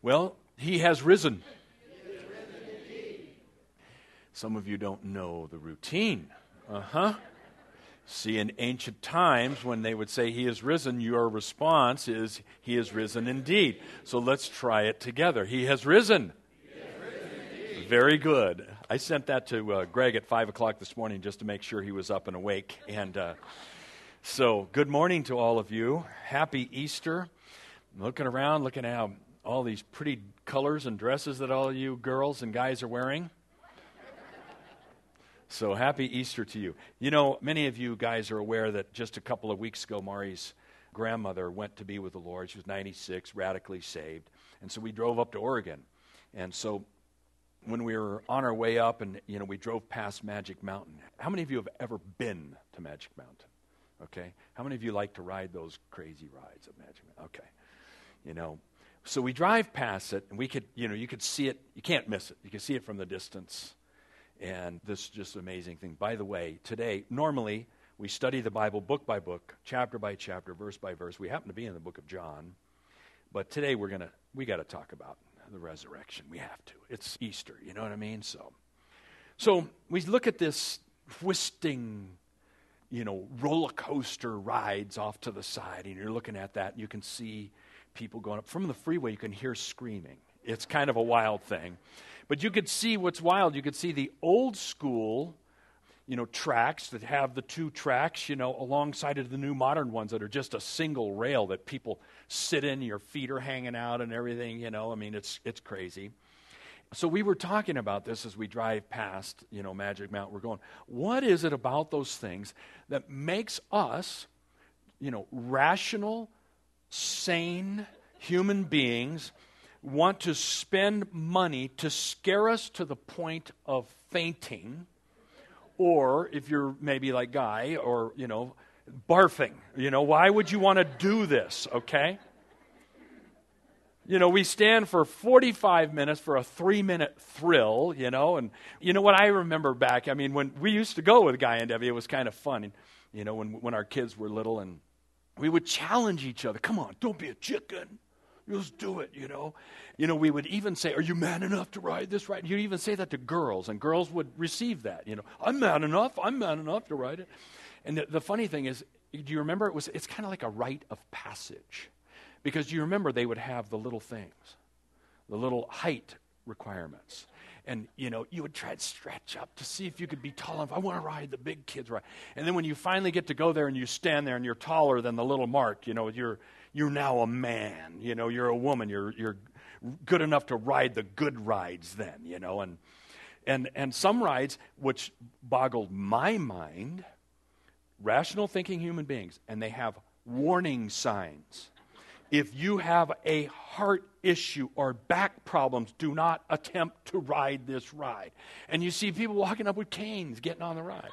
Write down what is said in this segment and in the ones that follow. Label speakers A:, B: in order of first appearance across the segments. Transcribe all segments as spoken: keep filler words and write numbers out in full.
A: Well, he has risen. He is risen indeed. Some of you don't know the routine. Uh-huh. See, in ancient times, when they would say, he is risen, your response is, he is risen indeed. So let's try it together. He has risen. He has risen indeed. Very good. I sent that to uh, Greg at five o'clock this morning just to make sure he was up and awake. And uh, so, good morning to all of you. Happy Easter. I'm looking around, looking at how all these pretty colors and dresses that all you girls and guys are wearing. So happy Easter to you. You know, many of you guys are aware that just a couple of weeks ago, Mari's grandmother went to be with the Lord. She was ninety-six, radically saved. And so we drove up to Oregon. And so when we were on our way up and, you know, we drove past Magic Mountain. How many of you have ever been to Magic Mountain? Okay. How many of you like to ride those crazy rides at Magic Mountain? Okay. You know, so we drive past it and we could, you know, you could see it. You can't miss it. You can see it from the distance. And this is just an amazing thing. By the way, today, normally, we study the Bible book by book, chapter by chapter, verse by verse. We happen to be in the book of John. But today, we're going to, we got to talk about the resurrection. We have to. It's Easter, you know what I mean? So, so we look at this twisting, you know, roller coaster rides off to the side. And you're looking at that, and you can see people going up. From the freeway, you can hear screaming. It's kind of a wild thing. But you could see what's wild. You could see the old school, you know, tracks that have the two tracks, you know, alongside of the new modern ones that are just a single rail that people sit in, your feet are hanging out and everything, you know. I mean, it's it's crazy. So we were talking about this as we drive past, you know, Magic Mountain. We're going, what is it about those things that makes us, you know, rational, sane human beings want to spend money to scare us to the point of fainting, or if you're maybe like Guy, or, you know, barfing. You know, why would you want to do this, okay? You know, we stand for forty-five minutes for a three-minute thrill, you know, and you know what I remember back, I mean, when we used to go with Guy and Debbie, it was kind of fun, and, you know, when, when our kids were little, and we would challenge each other, come on, don't be a chicken. Just do it, you know. You know, we would even say, are you man enough to ride this ride? You'd even say that to girls, and girls would receive that, you know. I'm man enough, I'm man enough to ride it. And the, the funny thing is, do you remember, it was it's kind of like a rite of passage. Because you remember they would have the little things, the little height requirements. And, you know, you would try to stretch up to see if you could be tall enough. I want to ride the big kids ride. And then when you finally get to go there and you stand there and you're taller than the little Mark, you know, you're you're now a man. You know, you're a woman. You're you're good enough to ride the good rides then, you know. And and and some rides, which boggled my mind, rational thinking human beings, and they have warning signs. If you have a heart issue or back problems, do not attempt to ride this ride. And you see people walking up with canes getting on the ride.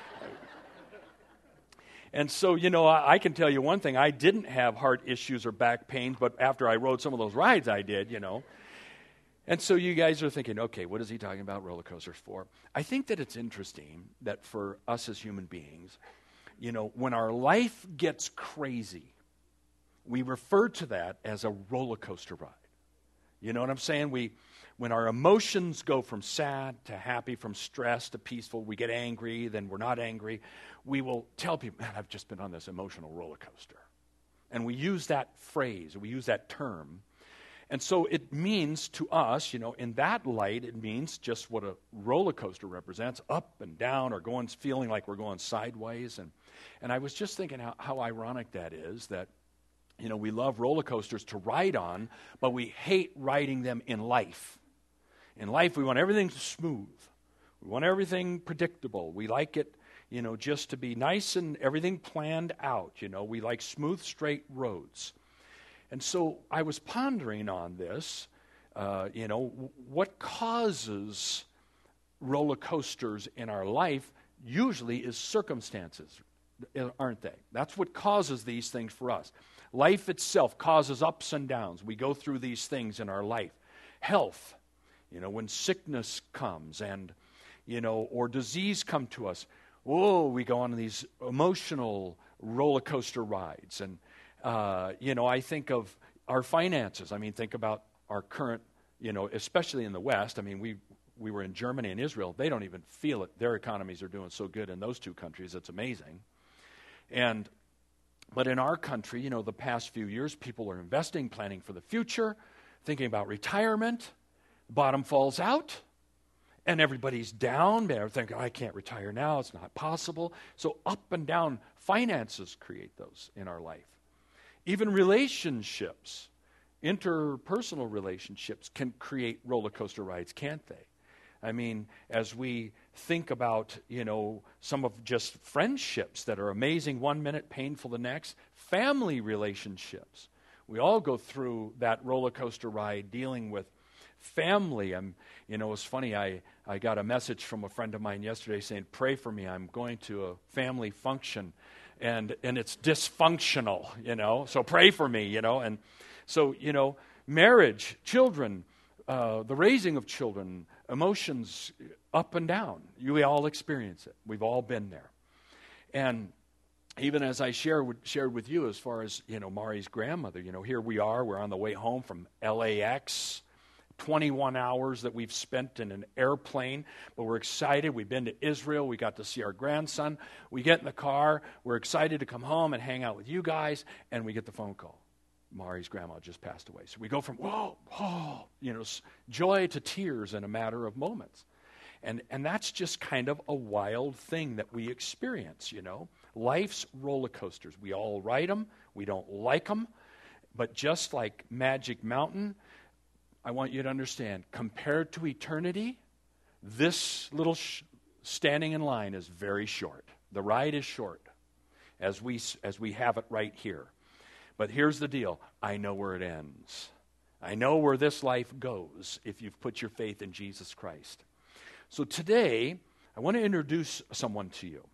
A: And so, you know, I, I can tell you one thing. I didn't have heart issues or back pains, but after I rode some of those rides, I did, you know. And so you guys are thinking, okay, what is he talking about roller coasters for? I think that it's interesting that for us as human beings, you know, when our life gets crazy, we refer to that as a roller coaster ride. You know what I'm saying? We, when our emotions go from sad to happy, from stress to peaceful, we get angry, then we're not angry, we will tell people, man, I've just been on this emotional roller coaster. And we use that phrase, we use that term. And so it means to us, you know, in that light, it means just what a roller coaster represents, up and down, or going, feeling like we're going sideways. And, and I was just thinking how, how ironic that is, that you know, we love roller coasters to ride on, but we hate riding them in life. In life, we want everything smooth. We want everything predictable. We like it, you know, just to be nice and everything planned out. You know, we like smooth, straight roads. And so I was pondering on this, uh, you know, w- what causes roller coasters in our life usually is circumstances, aren't they? That's what causes these things for us. Life itself causes ups and downs. We go through these things in our life. Health, you know, when sickness comes and, you know, or disease come to us, whoa, we go on these emotional roller coaster rides. And, uh, you know, I think of our finances. I mean, think about our current, you know, especially in the West. I mean, we we were in Germany and Israel. They don't even feel it. Their economies are doing so good in those two countries. It's amazing. And but in our country, you know, the past few years, people are investing, planning for the future, thinking about retirement. Bottom falls out, and everybody's down. They're thinking, I can't retire now. It's not possible. So up and down finances create those in our life. Even relationships, interpersonal relationships can create roller coaster rides, can't they? I mean, as we think about, you know, some of just friendships that are amazing one minute, painful the next, family relationships. We all go through that roller coaster ride dealing with family. I'm, you know, it's funny, I, I got a message from a friend of mine yesterday saying, pray for me, I'm going to a family function, and and it's dysfunctional, you know, so pray for me, you know. And so, you know, marriage, children, uh, the raising of children, emotions up and down. You, we all experience it. We've all been there. And even as I share with, shared with you as far as, you know, Mari's grandmother, you know, here we are, we're on the way home from L A X, twenty-one hours that we've spent in an airplane, but we're excited. We've been to Israel. We got to see our grandson. We get in the car. We're excited to come home and hang out with you guys, and we get the phone call. Mari's grandma just passed away. So we go from, whoa, whoa, you know, joy to tears in a matter of moments. And and that's just kind of a wild thing that we experience, you know. Life's roller coasters. We all ride them. We don't like them. But just like Magic Mountain, I want you to understand, compared to eternity, this little sh- standing in line is very short. The ride is short, as we as we have it right here. But here's the deal. I know where it ends. I know where this life goes if you've put your faith in Jesus Christ. So today, I want to introduce someone to you,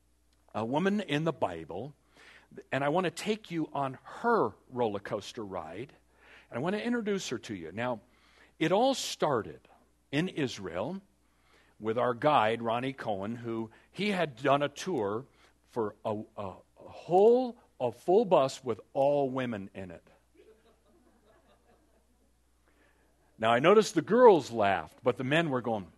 A: a woman in the Bible, and I want to take you on her roller coaster ride, and I want to introduce her to you. Now, it all started in Israel with our guide, Ronnie Cohen, who he had done a tour for a, a, a whole, a full bus with all women in it. Now, I noticed the girls laughed, but the men were going,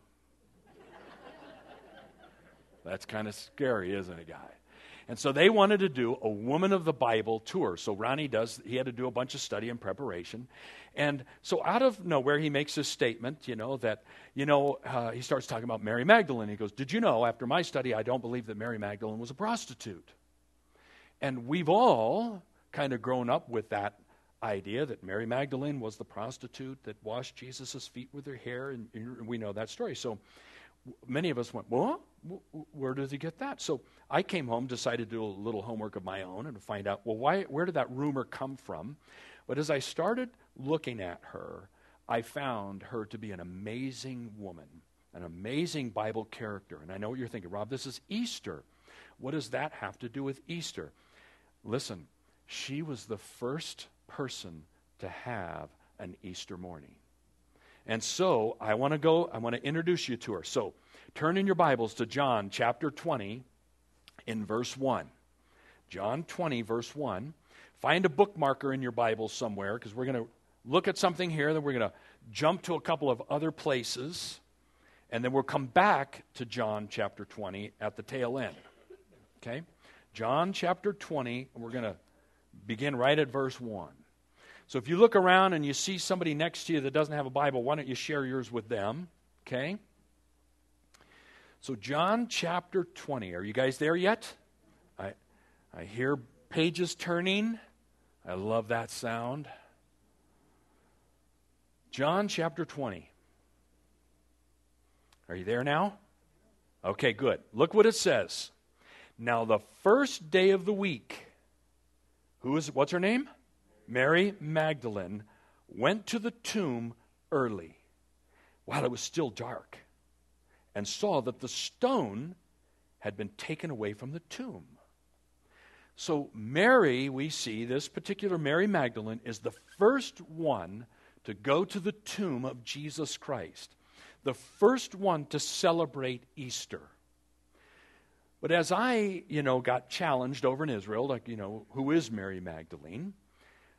A: that's kind of scary, isn't it, guy? And so they wanted to do a Woman of the Bible tour. So Ronnie does, he had to do a bunch of study and preparation. And so out of nowhere, he makes this statement, you know, that, you know, uh, he starts talking about Mary Magdalene. He goes, did you know, after my study, I don't believe that Mary Magdalene was a prostitute. And we've all kind of grown up with that idea that Mary Magdalene was the prostitute that washed Jesus' feet with her hair, and, and we know that story. So many of us went, well, where does he get that? So I came home, decided to do a little homework of my own and to find out, well, why? Where did that rumor come from? But as I started looking at her, I found her to be an amazing woman, an amazing Bible character. And I know what you're thinking, Rob, this is Easter. What does that have to do with Easter? Listen, she was the first person to have an Easter morning. And so I want to go, I want to introduce you to her. So turn in your Bibles to John chapter twenty in verse one. John twenty, verse one. Find a bookmarker in your Bible somewhere, because we're going to look at something here, then we're going to jump to a couple of other places, and then we'll come back to John chapter twenty at the tail end. Okay? John chapter twenty, we're going to begin right at verse one. So if you look around and you see somebody next to you that doesn't have a Bible, why don't you share yours with them? Okay? So John chapter twenty. Are you guys there yet? I I hear pages turning. I love that sound. John chapter twenty. Are you there now? Okay, good. Look what it says. Now the first day of the week, who is, what's her name? Mary Magdalene went to the tomb early, while it was still dark, and saw that the stone had been taken away from the tomb. So Mary, we see, this particular Mary Magdalene, is the first one to go to the tomb of Jesus Christ, the first one to celebrate Easter. But as I, you know, got challenged over in Israel, like, you know, who is Mary Magdalene?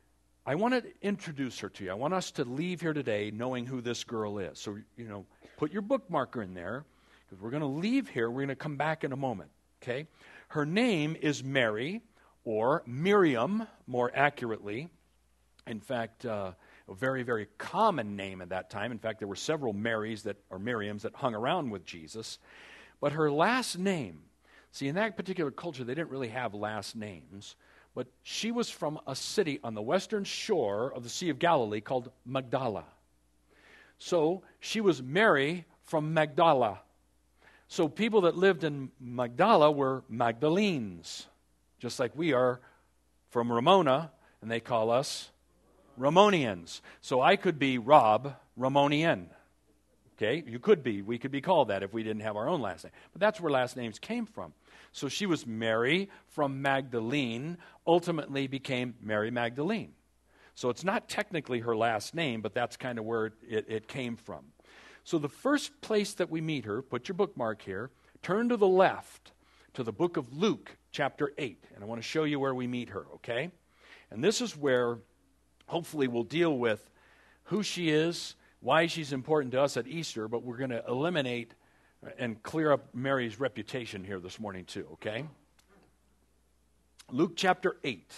A: I want to introduce her to you. I want us to leave here today knowing who this girl is. So, you know, put your bookmarker in there, because we're going to leave here. We're going to come back in a moment, okay? Her name is Mary, or Miriam, more accurately. In fact, uh, a very, very common name at that time. In fact, there were several Marys that, or Miriams that hung around with Jesus. But her last name, see, in that particular culture, they didn't really have last names. But she was from a city on the western shore of the Sea of Galilee called Magdala. So she was Mary from Magdala. So people that lived in Magdala were Magdalenes, just like we are from Ramona, and they call us Ramonians. So I could be Rob Ramonian. Okay, you could be. We could be called that if we didn't have our own last name. But that's where last names came from. So she was Mary from Magdalene, ultimately became Mary Magdalene. So it's not technically her last name, but that's kind of where it, it came from. So the first place that we meet her, put your bookmark here, turn to the left to the book of Luke, chapter eight. And I want to show you where we meet her, okay? And this is where hopefully we'll deal with who she is, why she's important to us at Easter, but we're going to eliminate and clear up Mary's reputation here this morning too, okay? Luke chapter eight.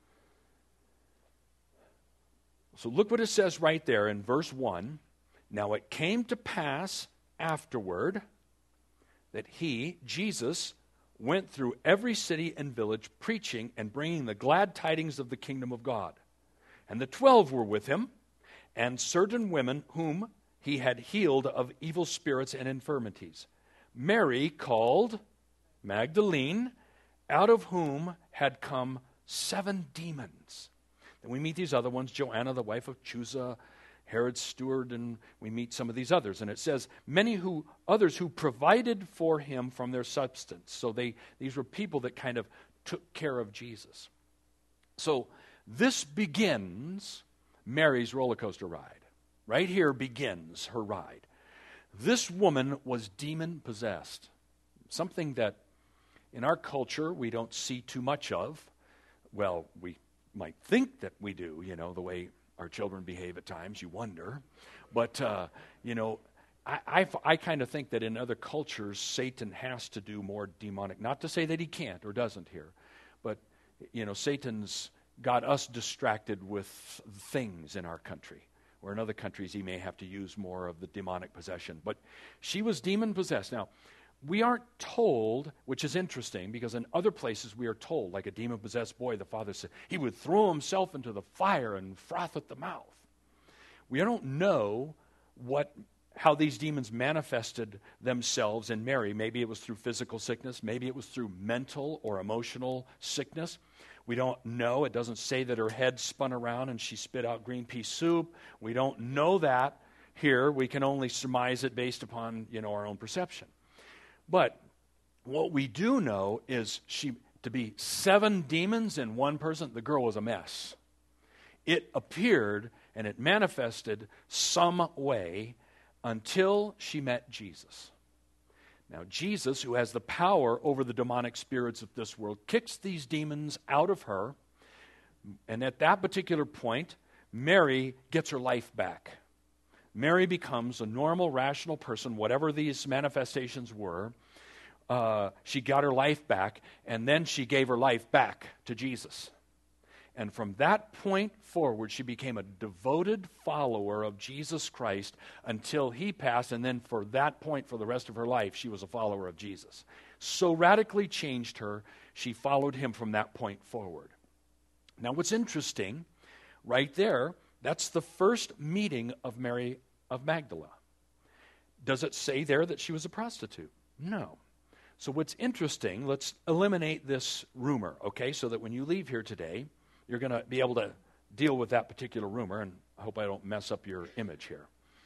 A: So look what it says right there in verse one. Now it came to pass afterward that he, Jesus, went through every city and village preaching and bringing the glad tidings of the kingdom of God. And the twelve were with him, and certain women whom he had healed of evil spirits and infirmities. Mary called Magdalene, out of whom had come seven demons. Then we meet these other ones, Joanna, the wife of Chuza, Herod's steward, and we meet some of these others. And it says, many who others who provided for him from their substance. So they these were people that kind of took care of Jesus. So this begins Mary's roller coaster ride. Right here begins her ride. This woman was demon-possessed, something that in our culture we don't see too much of. Well, we might think that we do, you know, the way our children behave at times, you wonder. But, uh, you know, I, I, I kind of think that in other cultures, Satan has to do more demonic. Not to say that he can't or doesn't here, but, you know, Satan's got us distracted with things in our country. Where in other countries he may have to use more of the demonic possession. But she was demon-possessed. Now, we aren't told, which is interesting, because in other places we are told, like a demon-possessed boy, the father said, he would throw himself into the fire and froth at the mouth. We don't know what how these demons manifested themselves in Mary. Maybe it was through physical sickness. Maybe it was through mental or emotional sickness. We don't know. It doesn't say that her head spun around and she spit out green pea soup. We don't know that here. We can only surmise it based upon, you know, our own perception. But what we do know is she to be seven demons in one person, the girl was a mess. It appeared and it manifested some way until she met Jesus. Now, Jesus, who has the power over the demonic spirits of this world, kicks these demons out of her. And at that particular point, Mary gets her life back. Mary becomes a normal, rational person, whatever these manifestations were. Uh, she got her life back, and then she gave her life back to Jesus. And from that point forward, she became a devoted follower of Jesus Christ until he passed. And then for that point, for the rest of her life, she was a follower of Jesus. So radically changed her, she followed him from that point forward. Now what's interesting, right there, that's the first meeting of Mary of Magdala. Does it say there that she was a prostitute? No. So what's interesting, let's eliminate this rumor, okay, so that when you leave here today, you're going to be able to deal with that particular rumor, and I hope I don't mess up your image here.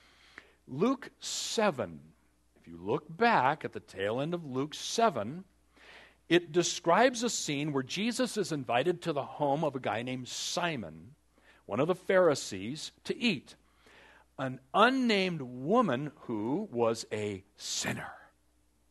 A: Luke seven, if you look back at the tail end of Luke seven, it describes a scene where Jesus is invited to the home of a guy named Simon, one of the Pharisees, to eat. An unnamed woman who was a sinner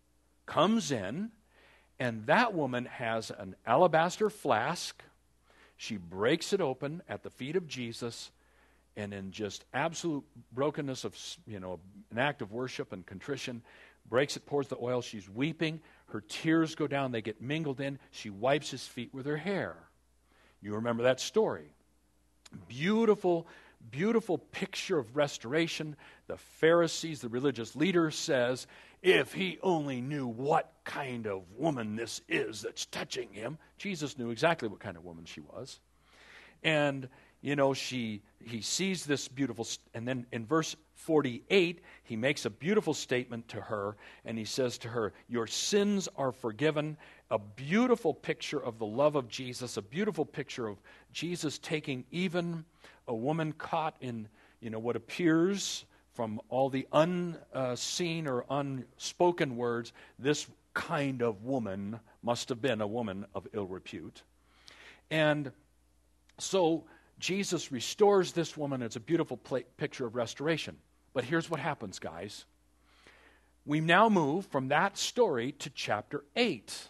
A: comes in, and that woman has an alabaster flask She breaks it open at the feet of Jesus, and in just absolute brokenness of, you know, an act of worship and contrition, breaks it, pours the oil. She's weeping. Her tears go down. They get mingled in. She wipes his feet with her hair. You remember that story. Beautiful, beautiful picture of restoration. The Pharisees, the religious leader, says, if he only knew what kind of woman this is that's touching him. Jesus knew exactly what kind of woman she was. And, you know, she he sees this beautiful, and then in verse forty-eight, he makes a beautiful statement to her, and he says to her, your sins are forgiven. A beautiful picture of the love of Jesus, a beautiful picture of Jesus taking even a woman caught in, you know, what appears from all the unseen or unspoken words. This kind of woman must have been a woman of ill repute. And so Jesus restores this woman. It's a beautiful pla- picture of restoration. But here's what happens, guys. We now move from that story to chapter eight.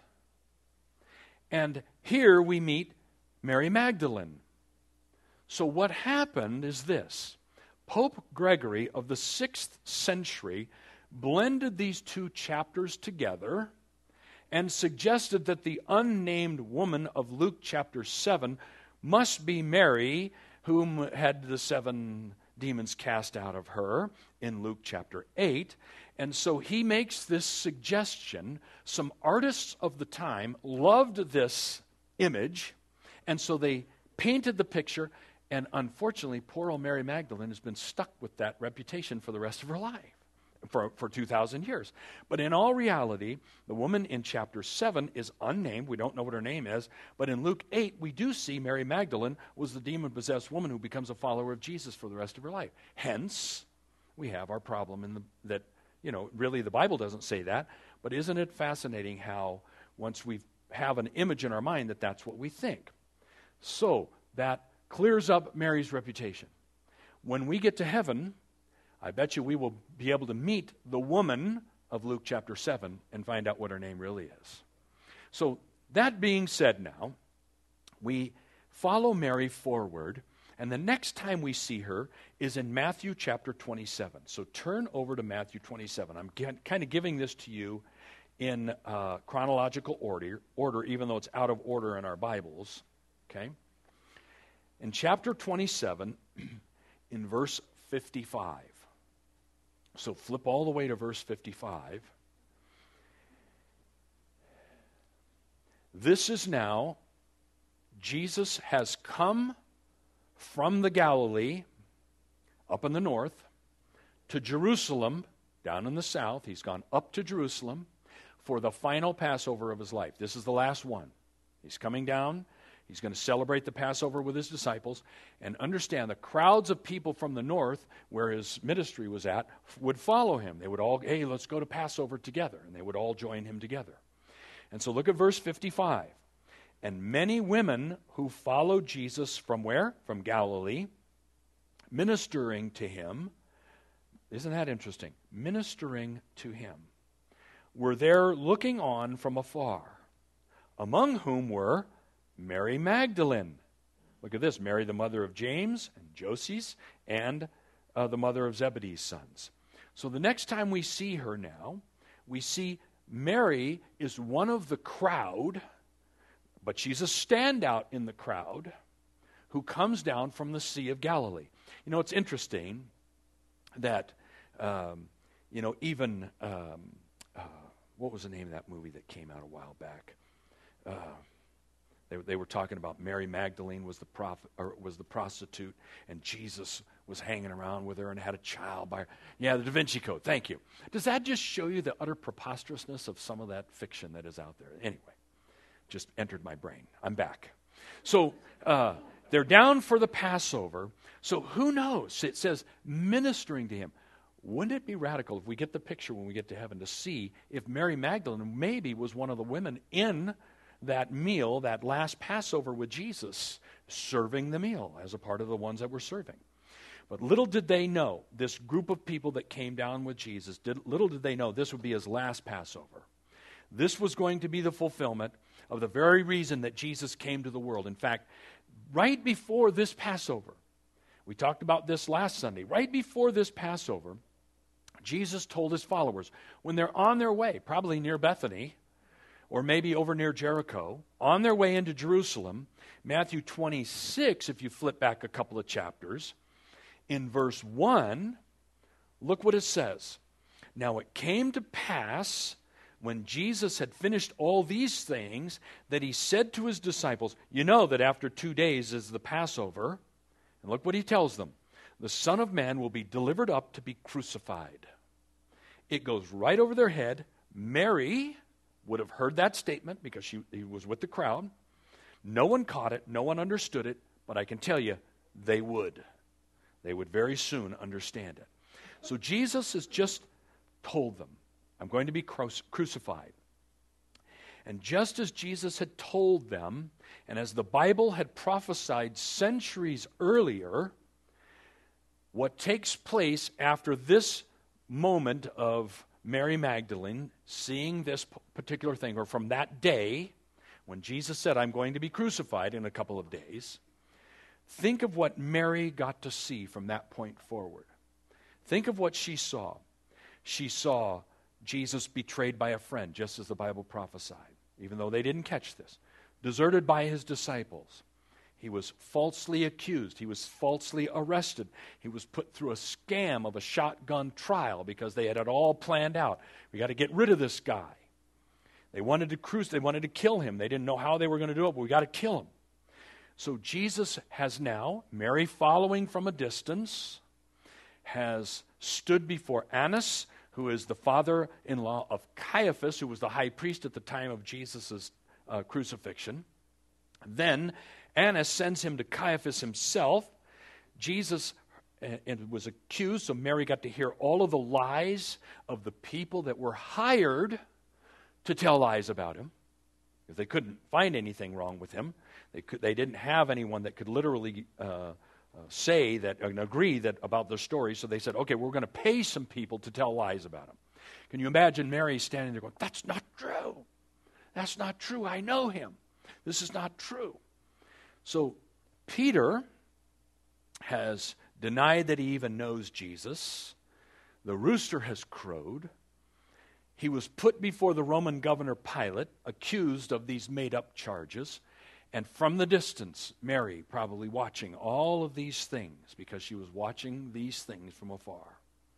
A: And here we meet Mary Magdalene. So what happened is this. Pope Gregory of the sixth century blended these two chapters together and suggested that the unnamed woman of Luke chapter seven must be Mary, whom had the seven demons cast out of her in Luke chapter eight. And so he makes this suggestion. Some artists of the time loved this image, and so they painted the picture, and unfortunately, poor old Mary Magdalene has been stuck with that reputation for the rest of her life, for, for two thousand years. But in all reality, the woman in chapter seven is unnamed. We don't know what her name is. But in Luke eight, we do see Mary Magdalene was the demon-possessed woman who becomes a follower of Jesus for the rest of her life. Hence, we have our problem in the, that, you know, really the Bible doesn't say that. But isn't it fascinating how once we have an image in our mind that that's what we think? So that clears up Mary's reputation. When we get to heaven, I bet you we will be able to meet the woman of Luke chapter seven and find out what her name really is. So that being said now, we follow Mary forward, and the next time we see her is in Matthew chapter twenty-seven. So turn over to Matthew twenty-seven. I'm g- kind of giving this to you in uh, chronological order, order, even though it's out of order in our Bibles. Okay? In chapter twenty-seven, in verse fifty-five. So flip all the way to verse fifty-five. This is now, Jesus has come from the Galilee, up in the north, to Jerusalem, down in the south. He's gone up to Jerusalem for the final Passover of his life. This is the last one. He's coming down. He's going to celebrate the Passover with his disciples. And understand, the crowds of people from the north, where his ministry was at, would follow him. They would all, hey, let's go to Passover together. And they would all join him together. And so look at verse fifty-five. And many women who followed Jesus from where? From Galilee, ministering to him. Isn't that interesting? Ministering to him. Were there looking on from afar, among whom were Mary Magdalene. Look at this. Mary, the mother of James and Joses, and uh, the mother of Zebedee's sons. So the next time we see her now, we see Mary is one of the crowd, but she's a standout in the crowd who comes down from the Sea of Galilee. You know, it's interesting that, um, you know, even, um, uh, what was the name of that movie that came out a while back? Uh, They, they were talking about Mary Magdalene was the prophet, or was the prostitute, and Jesus was hanging around with her and had a child by her. Yeah, the Da Vinci Code. Thank you. Does that just show you the utter preposterousness of some of that fiction that is out there? Anyway, just entered my brain. I'm back. So uh, they're down for the Passover. So who knows? It says ministering to him. Wouldn't it be radical if we get the picture when we get to heaven to see if Mary Magdalene maybe was one of the women in that meal, that last Passover with Jesus, serving the meal as a part of the ones that were serving. But little did they know, this group of people that came down with Jesus, did, little did they know this would be his last Passover. This was going to be the fulfillment of the very reason that Jesus came to the world. In fact, right before this Passover, we talked about this last Sunday, right before this Passover, Jesus told his followers, when they're on their way, probably near Bethany, or maybe over near Jericho, on their way into Jerusalem, Matthew twenty-six, if you flip back a couple of chapters, in verse one, look what it says. Now it came to pass, when Jesus had finished all these things, that he said to his disciples, you know that after two days is the Passover, and look what he tells them, the Son of Man will be delivered up to be crucified. It goes right over their head. Mary would have heard that statement because she he was with the crowd. No one caught it. No one understood it. But I can tell you, they would. They would very soon understand it. So Jesus has just told them, I'm going to be cru- crucified. And just as Jesus had told them, and as the Bible had prophesied centuries earlier, what takes place after this moment of Mary Magdalene seeing this particular thing, or from that day when Jesus said, I'm going to be crucified in a couple of days, think of what Mary got to see from that point forward. Think of what she saw. She saw Jesus betrayed by a friend, just as the Bible prophesied, even though they didn't catch this. Deserted by his disciples. He was falsely accused. He was falsely arrested. He was put through a scam of a shotgun trial because they had it all planned out. We got to get rid of this guy. They wanted to cruise, they wanted to kill him. They didn't know how they were going to do it, but we got to kill him. So Jesus has now, Mary following from a distance, has stood before Annas, who is the father-in-law of Caiaphas, who was the high priest at the time of Jesus' uh, crucifixion. Then Annas sends him to Caiaphas himself. Jesus uh, and was accused, so Mary got to hear all of the lies of the people that were hired to tell lies about him. If they couldn't find anything wrong with him, they could, they didn't have anyone that could literally uh, uh, say that and agree that about the story. So they said, okay, we're going to pay some people to tell lies about him. Can you imagine Mary standing there going, that's not true. That's not true. I know him. This is not true. So Peter has denied that he even knows Jesus. The rooster has crowed. He was put before the Roman governor Pilate, accused of these made-up charges. And from the distance, Mary probably watching all of these things because she was watching these things from afar.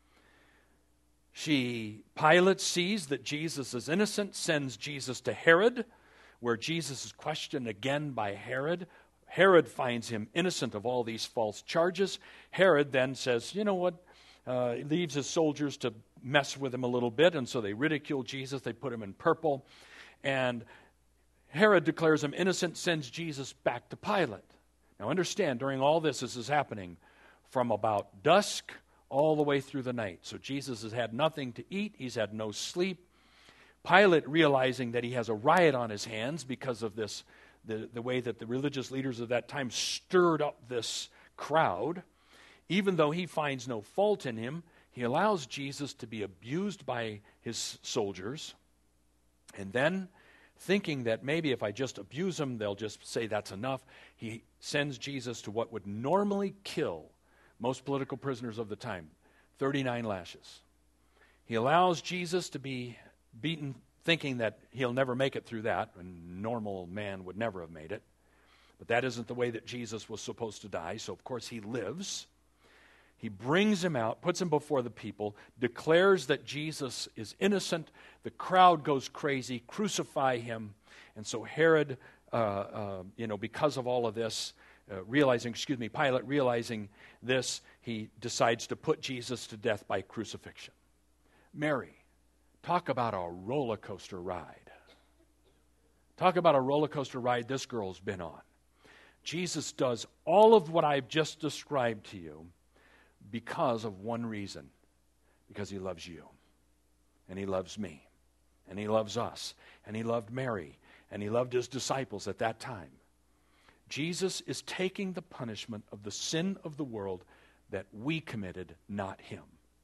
A: She, Pilate sees that Jesus is innocent, sends Jesus to Herod, where Jesus is questioned again by Herod. Herod finds him innocent of all these false charges. Herod then says, you know what, uh, leaves his soldiers to mess with him a little bit, and so they ridicule Jesus. They put him in purple. And Herod declares him innocent, sends Jesus back to Pilate. Now understand, during all this, this is happening from about dusk all the way through the night. So Jesus has had nothing to eat. He's had no sleep. Pilate, realizing that he has a riot on his hands because of this, the, the way that the religious leaders of that time stirred up this crowd, even though he finds no fault in him, he allows Jesus to be abused by his soldiers. And then, thinking that maybe if I just abuse him, they'll just say that's enough, he sends Jesus to what would normally kill most political prisoners of the time, thirty-nine lashes. He allows Jesus to be beaten, thinking that he'll never make it through that. A normal man would never have made it. But that isn't the way that Jesus was supposed to die, so of course he lives. He brings him out, puts him before the people, declares that Jesus is innocent. The crowd goes crazy, crucify him. And so Herod, uh, uh, you know, because of all of this, uh, realizing, excuse me, Pilate realizing this, he decides to put Jesus to death by crucifixion. Mary, talk about a roller coaster ride. Talk about a roller coaster ride this girl's been on. Jesus does all of what I've just described to you because of one reason. Because he loves you. And he loves me. And he loves us. And he loved Mary. And he loved his disciples at that time. Jesus is taking the punishment of the sin of the world that we committed, not him.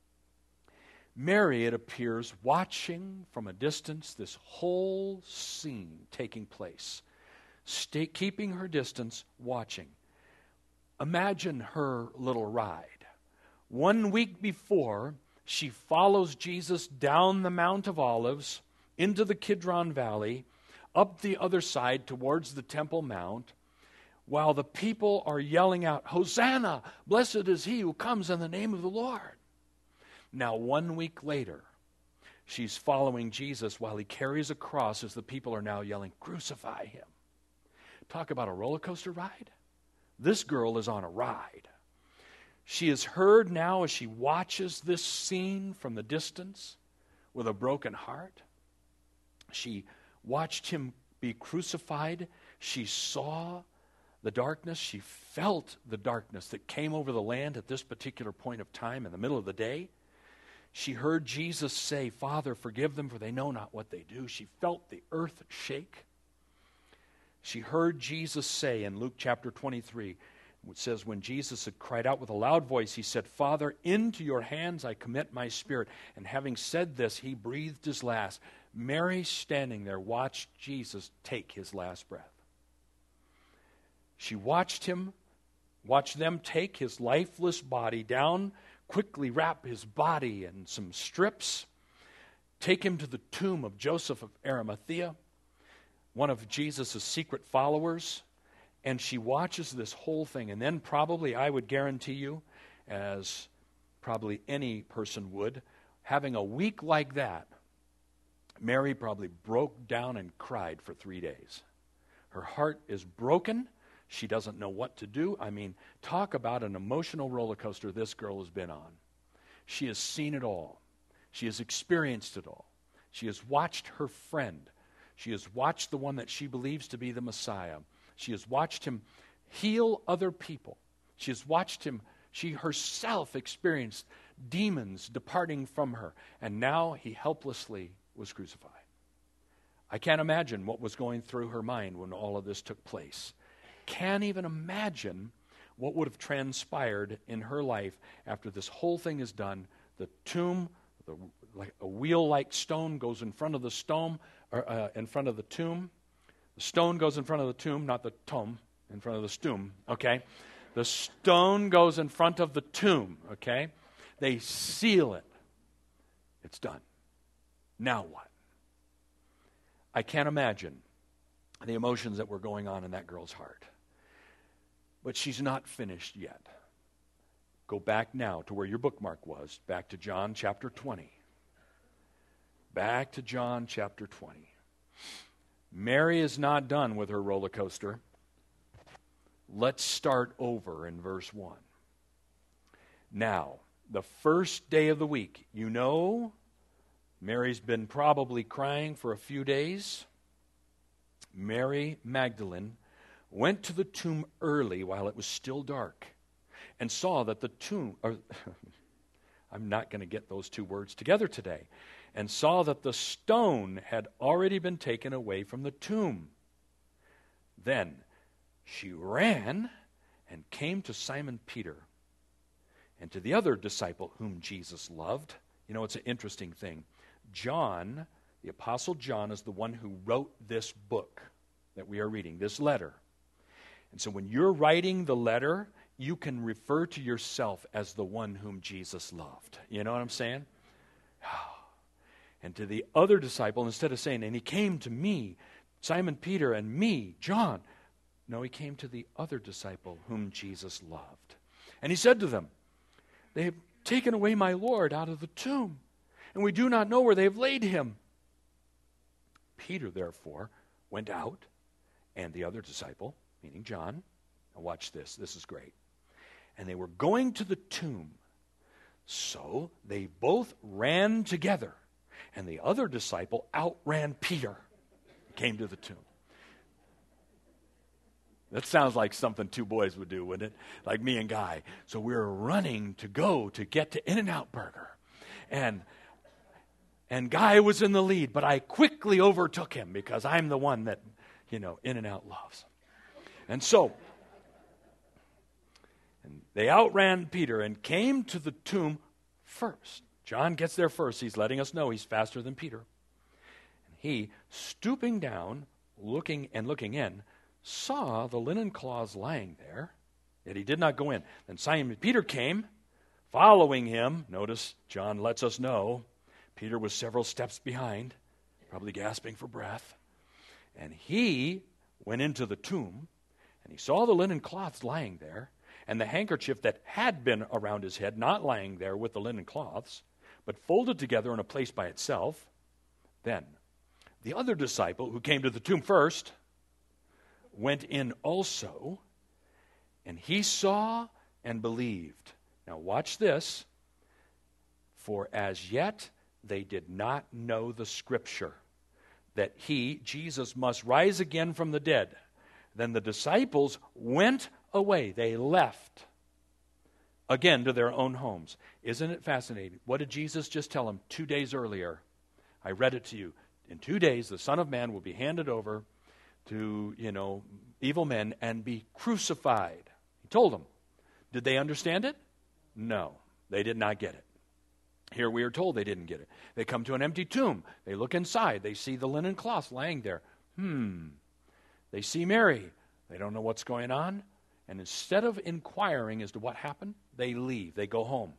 A: Mary, it appears, watching from a distance this whole scene taking place. stay, keeping her distance, watching. Imagine her little ride. One week before, she follows Jesus down the Mount of Olives, into the Kidron Valley, up the other side towards the Temple Mount, while the people are yelling out, Hosanna! Blessed is he who comes in the name of the Lord. Now, one week later, she's following Jesus while he carries a cross as the people are now yelling, crucify him. Talk about a roller coaster ride. This girl is on a ride. She is heard now as she watches this scene from the distance with a broken heart. She watched him be crucified. She saw the darkness. She felt the darkness that came over the land at this particular point of time in the middle of the day. She heard Jesus say, Father, forgive them, for they know not what they do. She felt the earth shake. She heard Jesus say in Luke chapter twenty-three, it says, when Jesus had cried out with a loud voice, he said, Father, into your hands I commit my spirit. And having said this, he breathed his last. Mary, standing there, watched Jesus take his last breath. She watched him, watched them take his lifeless body down, quickly wrap his body in some strips, take him to the tomb of Joseph of Arimathea, one of Jesus' secret followers, and she watches this whole thing. And then probably, I would guarantee you, as probably any person would, having a week like that, Mary probably broke down and cried for three days. Her heart is broken. She doesn't know what to do. I mean, talk about an emotional roller coaster this girl has been on. She has seen it all. She has experienced it all. She has watched her friend. She has watched the one that she believes to be the Messiah. She has watched him heal other people. She has watched him, she herself experienced demons departing from her. And now he helplessly was crucified. I can't imagine what was going through her mind when all of this took place. Can't even imagine what would have transpired in her life after this whole thing is done. The tomb, the, like a wheel-like stone goes in front of the stone, or, uh, in front of the tomb. The stone goes in front of the tomb, not the tomb, in front of the tomb, okay? The stone goes in front of the tomb, okay? They seal it. It's done. Now what? I can't imagine the emotions that were going on in that girl's heart. But she's not finished yet. Go back now to where your bookmark was, back to John chapter twenty. Back to John chapter twenty. Mary is not done with her roller coaster. Let's start over in verse one. Now, the first day of the week, you know, Mary's been probably crying for a few days. Mary Magdalene went to the tomb early while it was still dark and saw that the tomb, or, I'm not going to get those two words together today, and saw that the stone had already been taken away from the tomb. Then she ran and came to Simon Peter and to the other disciple whom Jesus loved. You know, it's an interesting thing. John, the Apostle John, is the one who wrote this book that we are reading, this letter. And so when you're writing the letter, you can refer to yourself as the one whom Jesus loved. You know what I'm saying? And to the other disciple, instead of saying, and he came to me, Simon Peter, and me, John. No, he came to the other disciple whom Jesus loved. And he said to them, they have taken away my Lord out of the tomb, and we do not know where they have laid him. Peter, therefore, went out, and the other disciple, meaning John, and watch this, this is great. And they were going to the tomb. So they both ran together. And the other disciple outran Peter, came to the tomb. That sounds like something two boys would do, wouldn't it? Like me and Guy. So we were running to go to get to In-N-Out Burger. And, and Guy was in the lead, but I quickly overtook him because I'm the one that, you know, In-N-Out loves. And so, and they outran Peter and came to the tomb first. John gets there first. He's letting us know he's faster than Peter. And he, stooping down, looking and looking in, saw the linen cloths lying there, yet he did not go in. Then Simon Peter came, following him. Notice John lets us know Peter was several steps behind, probably gasping for breath. And he went into the tomb, and he saw the linen cloths lying there, and the handkerchief that had been around his head, not lying there with the linen cloths, but folded together in a place by itself. Then the other disciple, who came to the tomb first, went in also, and he saw and believed. Now watch this. For as yet they did not know the scripture, that he, Jesus, must rise again from the dead. Then the disciples went away. They left again to their own homes. Isn't it fascinating? What did Jesus just tell them two days earlier? I read it to you. In two days, the Son of Man will be handed over to, you know, evil men and be crucified. He told them. Did they understand it? No, they did not get it. Here we are told they didn't get it. They come to an empty tomb. They look inside. They see the linen cloth lying there. Hmm. They see Mary. They don't know what's going on. And instead of inquiring as to what happened, they leave. They go home.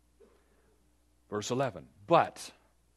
A: Verse eleven. But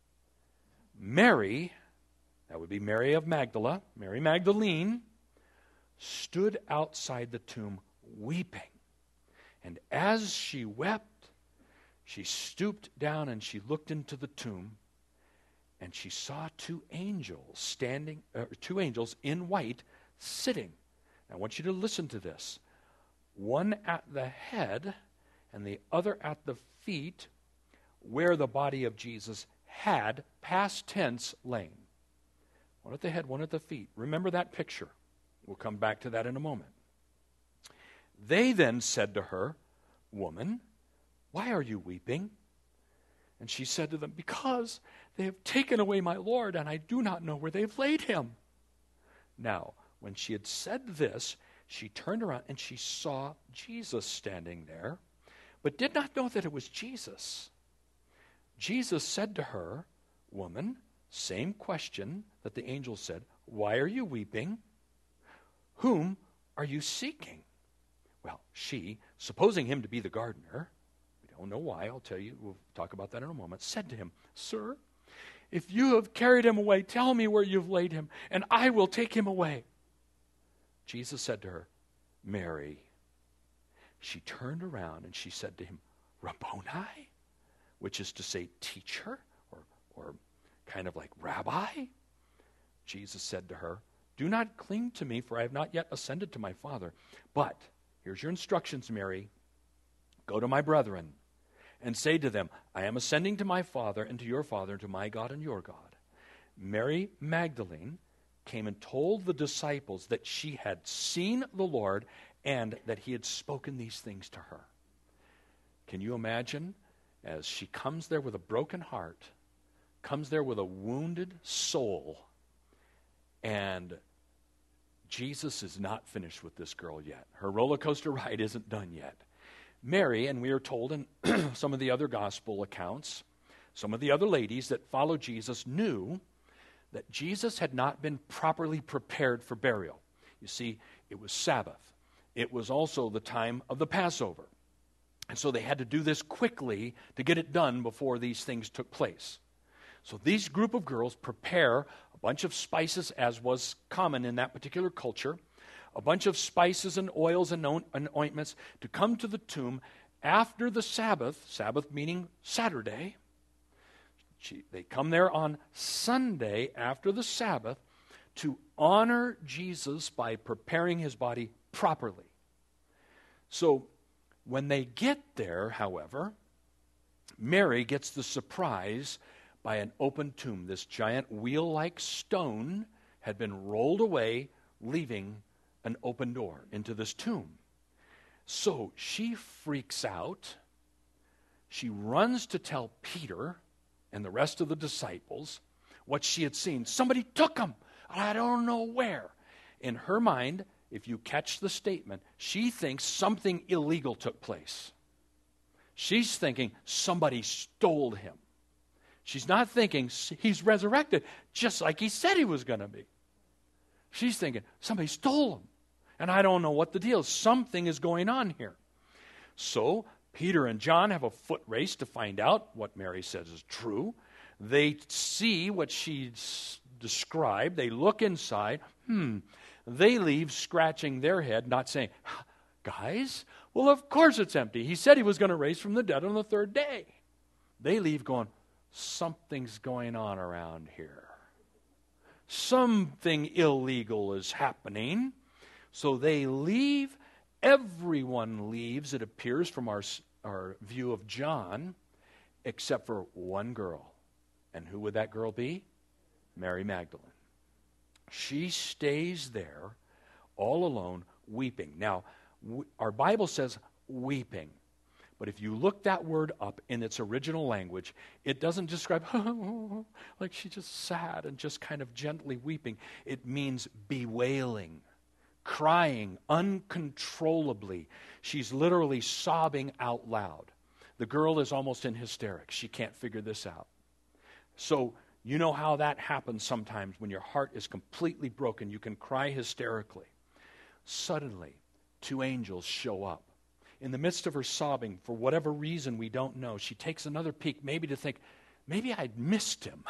A: Mary, that would be Mary of Magdala, Mary Magdalene, stood outside the tomb weeping. And as she wept, she stooped down and she looked into the tomb, and she saw two angels standing, uh, two angels in white sitting. Now, I want you to listen to this. One at the head and the other at the feet, where the body of Jesus had, past tense, lain. One at the head, one at the feet. Remember that picture. We'll come back to that in a moment. They then said to her, "Woman, why are you weeping?" And she said to them, "Because they have taken away my Lord, and I do not know where they've laid him." Now, when she had said this, she turned around and she saw Jesus standing there, but did not know that it was Jesus. Jesus said to her, "Woman," same question that the angel said, "why are you weeping? Whom are you seeking?" Well, she, supposing him to be the gardener, we don't know why, I'll tell you, we'll talk about that in a moment, said to him, "Sir, if you have carried him away, tell me where you've laid him, and I will take him away." Jesus said to her, "Mary." She turned around and she said to him, "Rabboni," which is to say teacher, or, or kind of like rabbi. Jesus said to her, "Do not cling to me, for I have not yet ascended to my Father. But, here's your instructions, Mary. Go to my brethren and say to them, I am ascending to my Father and to your Father and to my God and your God." Mary Magdalene came and told the disciples that she had seen the Lord and that he had spoken these things to her. Can you imagine, as she comes there with a broken heart, comes there with a wounded soul, and Jesus is not finished with this girl yet. Her roller coaster ride isn't done yet. Mary, and we are told in some of the other gospel accounts, some of the other ladies that followed Jesus knew that Jesus had not been properly prepared for burial. You see, it was Sabbath. It was also the time of the Passover. And so they had to do this quickly to get it done before these things took place. So these group of girls prepare a bunch of spices, as was common in that particular culture, a bunch of spices and oils and ointments to come to the tomb after the Sabbath, Sabbath meaning Saturday. They come there on Sunday after the Sabbath to honor Jesus by preparing his body properly. So when they get there, however, Mary gets the surprise by an open tomb. This giant wheel-like stone had been rolled away, leaving an open door into this tomb. So she freaks out. She runs to tell Peter and the rest of the disciples what she had seen. Somebody took him. I don't know where. In her mind, if you catch the statement, she thinks something illegal took place. She's thinking somebody stole him. She's not thinking he's resurrected just like he said he was going to be. She's thinking somebody stole him. And I don't know what the deal is. Something is going on here. So Peter and John have a foot race to find out what Mary says is true. They see what she's described. They look inside. Hmm. They leave scratching their head, not saying, guys, well, of course it's empty. He said he was going to raise from the dead on the third day. They leave going, something's going on around here. Something illegal is happening. So they leave. Everyone leaves, it appears, from our, our view of John, except for one girl. And who would that girl be? Mary Magdalene. She stays there all alone, weeping. Now, w- our Bible says weeping. But if you look that word up in its original language, it doesn't describe like she's just sad and just kind of gently weeping. It means bewailing, crying uncontrollably. She's literally sobbing out loud. The girl is almost in hysterics. She can't figure this out. So you know how that happens sometimes when your heart is completely broken. You can cry hysterically. Suddenly, two angels show up. In the midst of her sobbing, for whatever reason we don't know, she takes another peek, maybe to think, maybe I'd missed him.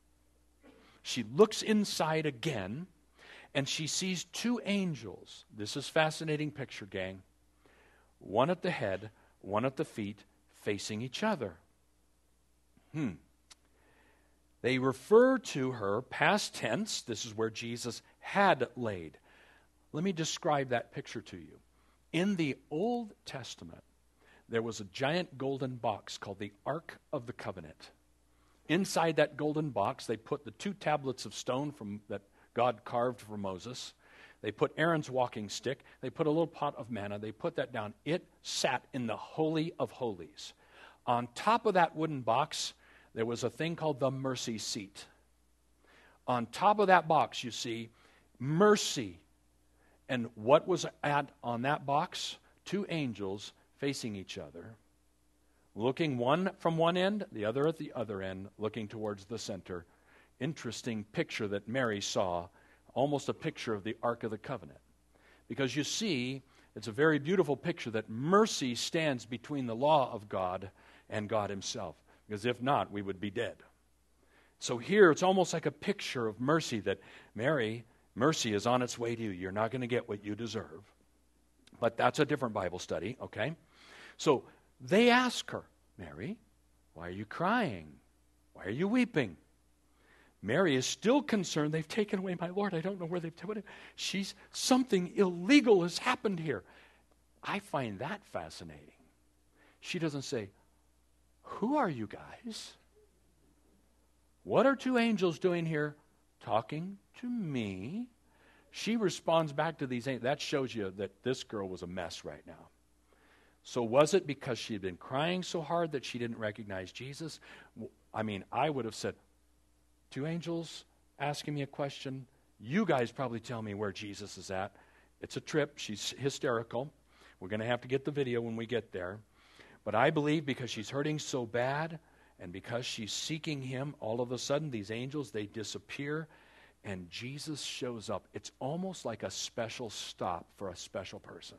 A: She looks inside again, and she sees two angels. This is a fascinating picture, gang. One at the head, one at the feet, facing each other. Hmm. They refer to her, past tense, this is where Jesus had laid. Let me describe that picture to you. In the Old Testament, there was a giant golden box called the Ark of the Covenant. Inside that golden box, they put the two tablets of stone from that God carved for Moses. They put Aaron's walking stick. They put a little pot of manna. They put that down. It sat in the Holy of Holies. On top of that wooden box, there was a thing called the mercy seat. On top of that box, you see, mercy. And what was at on that box? Two angels facing each other, looking one from one end, the other at the other end, looking towards the center. Interesting picture that Mary saw, almost a picture of the Ark of the Covenant. Because you see, it's a very beautiful picture that mercy stands between the law of God and God himself. Because if not, we would be dead. So here, it's almost like a picture of mercy that Mary... mercy is on its way to you. You're not going to get what you deserve. But that's a different Bible study, okay? So they ask her, Mary, why are you crying? Why are you weeping? Mary is still concerned. They've taken away my Lord. I don't know where they've taken him. She's, something illegal has happened here. I find that fascinating. She doesn't say, who are you guys? What are two angels doing here? Talking to me. She responds back to these angels. That shows you that this girl was a mess right now. So was it because she had been crying so hard that she didn't recognize Jesus? I mean, I would have said, two angels asking me a question. You guys probably tell me where Jesus is at. It's a trip. She's hysterical. We're going to have to get the video when we get there. But I believe because she's hurting so bad, and because she's seeking him, all of a sudden these angels, they disappear, and Jesus shows up. It's almost like a special stop for a special person.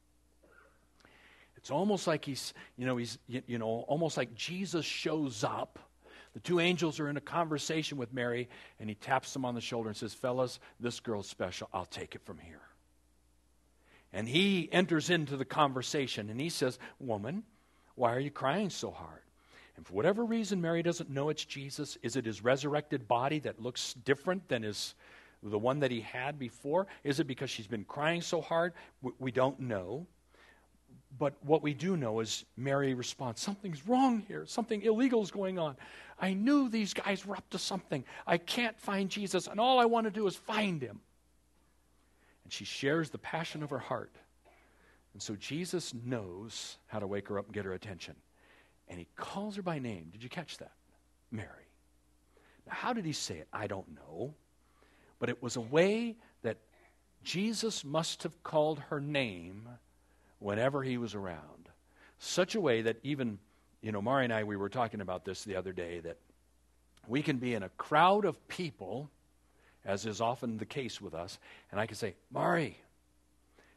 A: It's almost like he's, you know, he's, you know, almost like Jesus shows up. The two angels are in a conversation with Mary, and he taps them on the shoulder and says, fellas, this girl's special. I'll take it from here. And he enters into the conversation, and he says, woman, why are you crying so hard? And for whatever reason, Mary doesn't know it's Jesus. Is it his resurrected body that looks different than his, the one that he had before? Is it because she's been crying so hard? We, we don't know. But what we do know is Mary responds, something's wrong here. Something illegal is going on. I knew these guys were up to something. I can't find Jesus, and all I want to do is find him. And she shares the passion of her heart. And so Jesus knows how to wake her up and get her attention. And he calls her by name. Did you catch that? Mary. Now, how did he say it? I don't know. But it was a way that Jesus must have called her name whenever he was around. Such a way that even, you know, Mari and I, we were talking about this the other day, that we can be in a crowd of people, as is often the case with us, and I can say, Mari,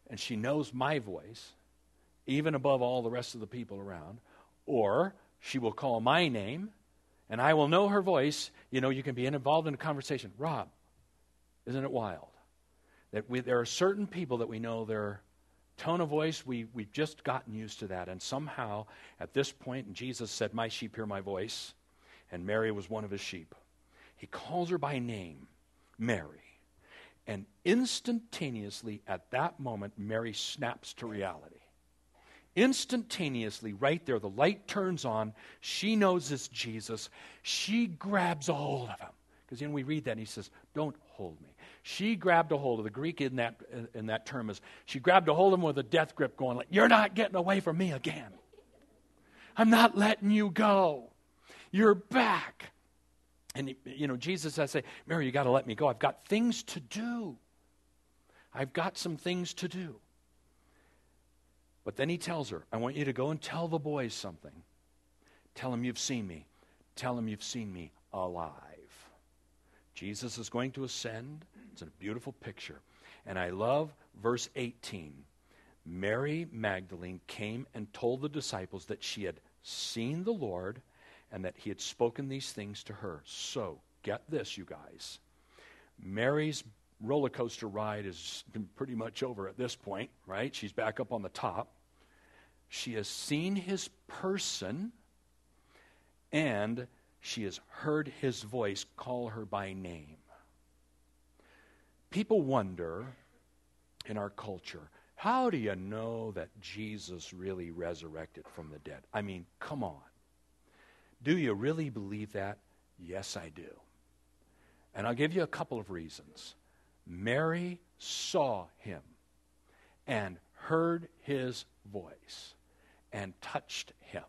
A: and she knows my voice, even above all the rest of the people around, or she will call my name, and I will know her voice. You know, you can be involved in a conversation. Rob, isn't it wild? That we, there are certain people that we know their tone of voice, we, we've just gotten used to that. And somehow, at this point, and Jesus said, my sheep hear my voice, and Mary was one of his sheep. He calls her by name, Mary. And instantaneously, at that moment, Mary snaps to reality. Instantaneously, right there, the light turns on. She knows it's Jesus. She grabs a hold of him. Because then we read that and he says, don't hold me. She grabbed a hold of, the Greek in that in that term is, she grabbed a hold of him with a death grip going like, you're not getting away from me again. I'm not letting you go. You're back. And, you know, Jesus has to say, Mary, you got to let me go. I've got things to do. I've got some things to do. But then he tells her, I want you to go and tell the boys something. Tell them you've seen me. Tell them you've seen me alive. Jesus is going to ascend. It's a beautiful picture. And I love verse eighteen. Mary Magdalene came and told the disciples that she had seen the Lord and that he had spoken these things to her. So, get this, you guys. Mary's roller coaster ride has been pretty much over at this point, right? She's back up on the top. She has seen his person, and she has heard his voice call her by name. People wonder in our culture, how do you know that Jesus really resurrected from the dead? I mean, come on. Do you really believe that? Yes, I do. And I'll give you a couple of reasons. Mary saw him and heard his voice and touched him.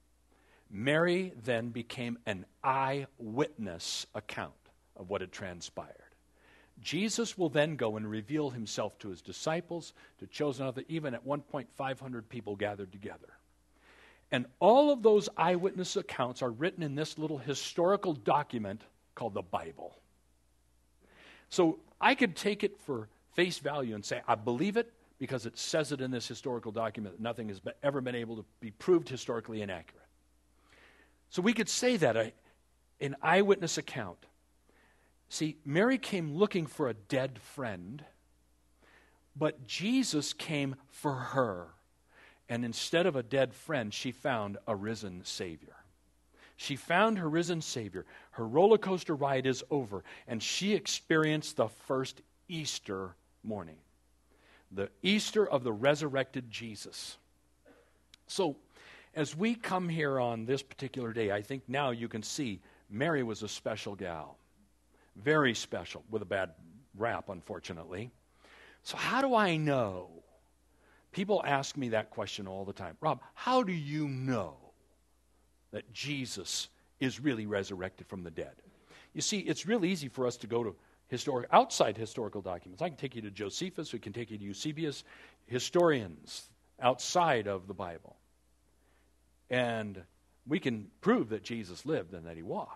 A: Mary then became an eyewitness account of what had transpired. Jesus will then go and reveal himself to his disciples, to chosen others, even at one point five hundred people gathered together. And all of those eyewitness accounts are written in this little historical document called the Bible. So I could take it for face value and say, I believe it because it says it in this historical document that nothing has been, ever been able to be proved historically inaccurate. So we could say that, a, an eyewitness account. See, Mary came looking for a dead friend, but Jesus came for her. And instead of a dead friend, she found a risen Savior. She found her risen Savior. Her roller coaster ride is over, and she experienced the first Easter morning, the Easter of the resurrected Jesus. So, as we come here on this particular day, I think now you can see Mary was a special gal. Very special, with a bad rap, unfortunately. So how do I know? People ask me that question all the time. Rob, how do you know that Jesus is really resurrected from the dead? You see, it's real easy for us to go to historic, outside historical documents. I can take you to Josephus, we can take you to Eusebius, historians outside of the Bible. And we can prove that Jesus lived and that he walked.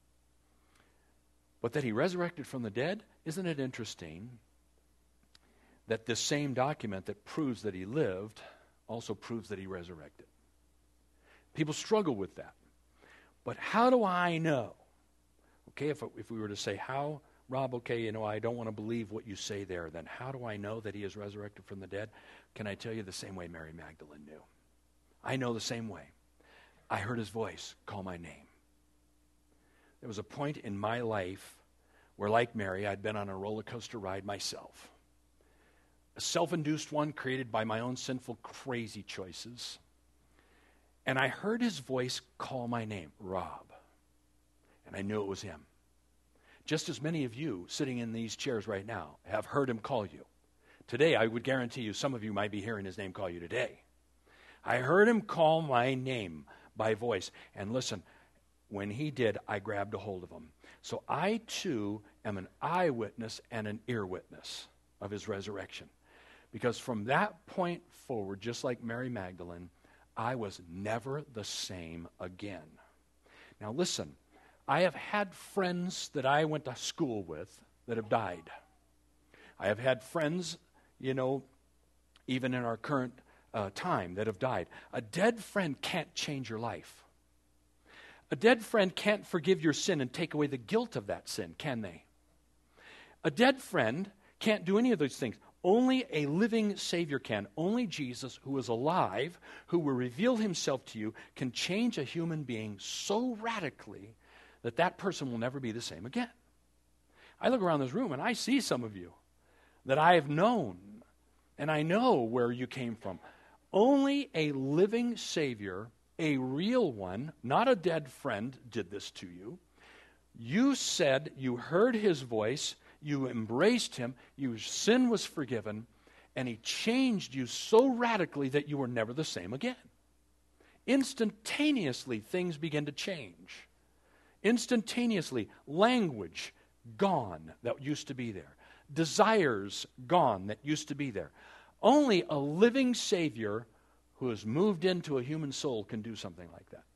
A: But that he resurrected from the dead, isn't it interesting that this same document that proves that he lived also proves that he resurrected? People struggle with that. But how do I know? Okay, if, if we were to say, how, Rob, okay, you know, I don't want to believe what you say there, then how do I know that he is resurrected from the dead? Can I tell you the same way Mary Magdalene knew? I know the same way. I heard his voice call my name. There was a point in my life where, like Mary, I'd been on a roller coaster ride myself. A self-induced one created by my own sinful, crazy choices. And I heard his voice call my name, Rob. And I knew it was him. Just as many of you sitting in these chairs right now have heard him call you. Today, I would guarantee you, some of you might be hearing his name call you today. I heard him call my name by voice. And listen, when he did, I grabbed a hold of him. So I, too, am an eyewitness and an ear witness of his resurrection. Because from that point forward, just like Mary Magdalene, I was never the same again. Now listen, I have had friends that I went to school with that have died. I have had friends, you know, even in our current uh, time, that have died. A dead friend can't change your life. A dead friend can't forgive your sin and take away the guilt of that sin, can they? A dead friend can't do any of those things. Only a living Savior can. Only Jesus, who is alive, who will reveal himself to you, can change a human being so radically that that person will never be the same again. I look around this room and I see some of you that I have known, and I know where you came from. Only a living Savior, a real one, not a dead friend, did this to you. You said, you heard his voice, you embraced him, your sin was forgiven, and he changed you so radically that you were never the same again. Instantaneously, things begin to change. Instantaneously, language gone that used to be there. Desires gone that used to be there. Only a living Savior who has moved into a human soul can do something like that.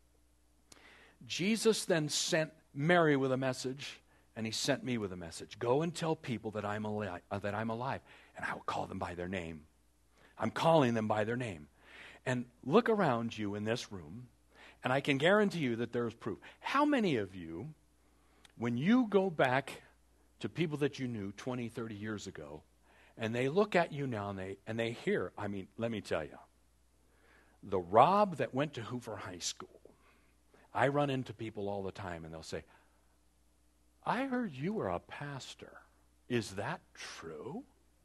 A: Jesus then sent Mary with a message, and he sent me with a message. Go and tell people that I'm alive, uh, that I'm alive, and I will call them by their name. I'm calling them by their name. And look around you in this room, and I can guarantee you that there's proof. How many of you, when you go back to people that you knew twenty, thirty years ago, and they look at you now and they, and they hear, I mean, let me tell you, the Rob that went to Hoover High School, I run into people all the time and they'll say, I heard you were a pastor. Is that true?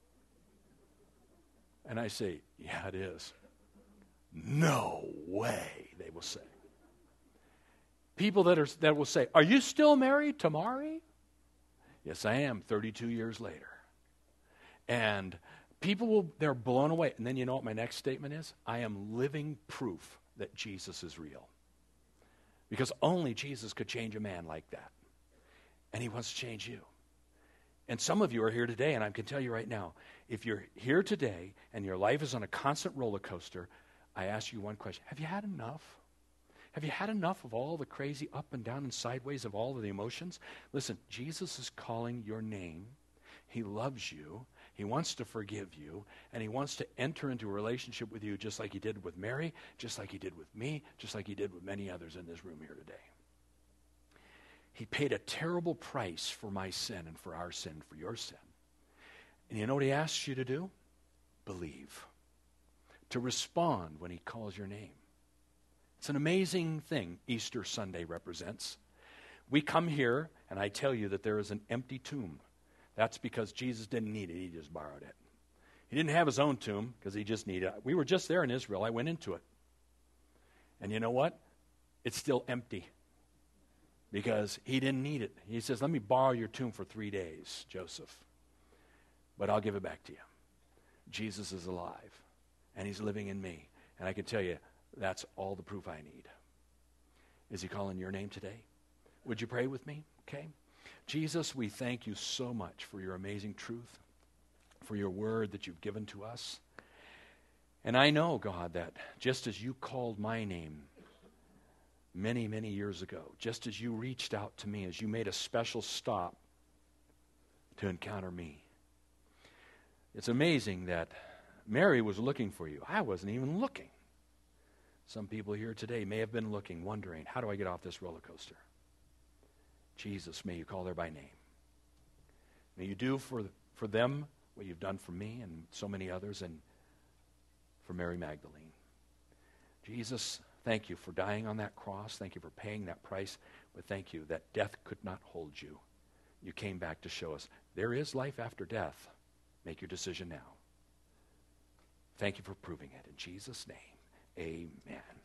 A: And I say, yeah, it is. No way, they will say. People that are that will say, are you still married to Mari? Yes, I am, thirty-two years later. And people will, they're blown away. And then you know what my next statement is? I am living proof that Jesus is real. Because only Jesus could change a man like that. And he wants to change you. And some of you are here today, and I can tell you right now, if you're here today and your life is on a constant roller coaster, I ask you one question. Have you had enough? Have you had enough of all the crazy up and down and sideways of all of the emotions? Listen, Jesus is calling your name. He loves you. He wants to forgive you. And he wants to enter into a relationship with you just like he did with Mary, just like he did with me, just like he did with many others in this room here today. He paid a terrible price for my sin and for our sin, for your sin. And you know what he asks you to do? Believe. To respond when he calls your name. It's an amazing thing Easter Sunday represents. We come here, and I tell you that there is an empty tomb. That's because Jesus didn't need it. He just borrowed it. He didn't have his own tomb because he just needed it. We were just there in Israel. I went into it. And you know what? It's still empty because he didn't need it. He says, let me borrow your tomb for three days, Joseph, but I'll give it back to you. Jesus is alive, and he's living in me. And I can tell you, that's all the proof I need. Is he calling your name today? Would you pray with me? Okay. Jesus, we thank you so much for your amazing truth, for your word that you've given to us. And I know, God, that just as you called my name many, many years ago, just as you reached out to me, as you made a special stop to encounter me, it's amazing that Mary was looking for you. I wasn't even looking. Some people here today may have been looking, wondering, how do I get off this roller coaster? Jesus, may you call her by name. May you do for, for them what you've done for me and so many others and for Mary Magdalene. Jesus, thank you for dying on that cross. Thank you for paying that price. But thank you that death could not hold you. You came back to show us there is life after death. Make your decision now. Thank you for proving it. In Jesus' name, amen.